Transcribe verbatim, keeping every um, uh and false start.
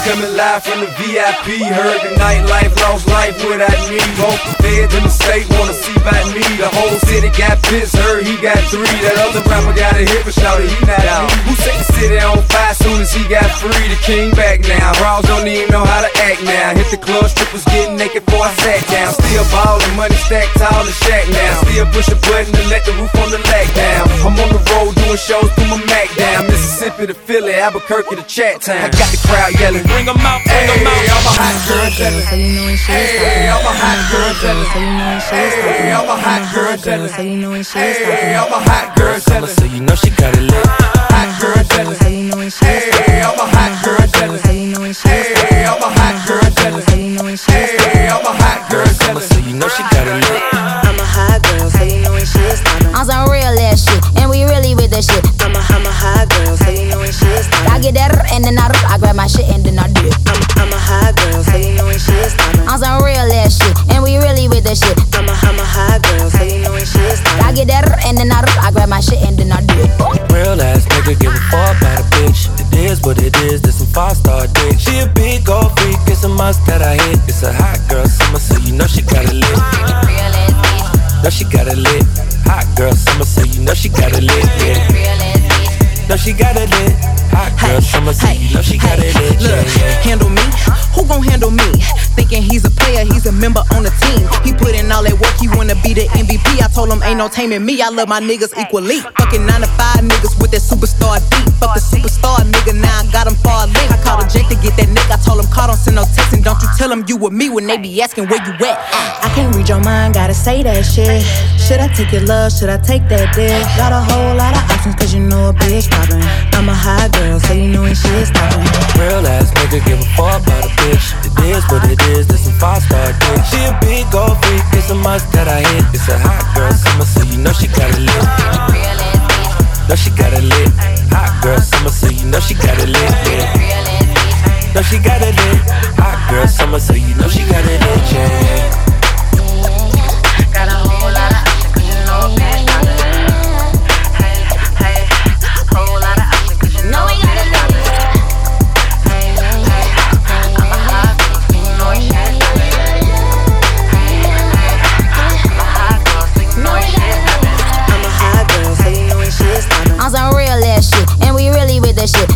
coming live from the V I P. Heard the nightlife, lost life without me. Both the feds in the state wanna see about me. The whole city got pissed, heard he got three. That other rapper got a hit, but shouted he not out. Who set the city on fire soon as he got free? The king back now. Brawls don't even know how to act now. Hit the club, strippers getting naked before I sat down. Still ballin', money stacked tall and shack now. Still push a button to let the roof on the lag down. I'm on the road doing shows, through my Mac down. Mississippi to Philly, Albuquerque to Chat Town. I got the crowd yelling, bring 'em out, bring 'em out. I'm a hot girl jealous. Hey, I'm a hot girl jealous. Hey, I'm a hot girl jealous. Hey, I'm a hot girl jealous. So you know she got it lit. Hot girl jealous. Hey, I'm a hot girl jealous. Hey, I'm a hot girl jealous. Hey, I'm a hot girl jealous. So you know she got it lit. I'm a hot girl, so you know when shit's poppin'. On some real ass shit, and we really with the shit. I'm a, I'm a hot girl, so you know when shit's poppin'. I get that r- and then I r- I grab my shit and then I do it. I'm, I'm a hot girl, so you know when shit's poppin'. On some real ass shit, and we really with the shit. I'm a, I'm a hot girl, so you know when shit's poppin'. I get that r- and then I r- I grab my shit and then I do it. Real ass nigga give a fuck about a bitch. It is what it is, this some five star dick. She a big gold freak, it's a must that I hit. It's a hot girl summer, so you know she got it lit. Know she got it lit. Hot girl summer, so you know she got it lit. Yeah. Know she got it lit. Hot girl summer, so you know she got it lit. Look, Yeah, yeah. handle me? Who gon' handle me? Thinking he's a player, he's a member on the team. He put in all that work, he wanna be the M V P. I told him ain't no taming me, I love my niggas equally. Fucking nine to five niggas with that superstar beat. Fuck the superstar nigga, now I got him far link. I called a Jake to get that nigga, I told him call, don't send no text. And don't you tell him you with me when they be asking where you at. I can't read your mind, gotta say that shit. Should I take your love, should I take that dick? Got a whole lot of options, cause you know a bitch poppin'. I'm a hot girl, so you know when shit's poppin'. Real ass nigga give a fuck about a bitch. It is what it is, this some five star dick. She a big gold freak, it's a must that I hit. It's a hot girl summer, so you know she got it lit. Know she got it lit. Hot girl summer, so you know she got it lit. Yeah. Know she got it lit. Hot girl summer, so you know she got it lit. Yeah. Got a whole lot of options, cause you know a bitch poppin'. Hey, hey, whole lot of options, cause you know a bitch poppin'. Hey, hey, I'm a hot girl, so you know shit's poppin'. Hey, hey, I'm a hot girl, so you know shit's poppin'. I'm a hot girl, so you know shit's poppin'. On some real ass shit, and we really with the shit.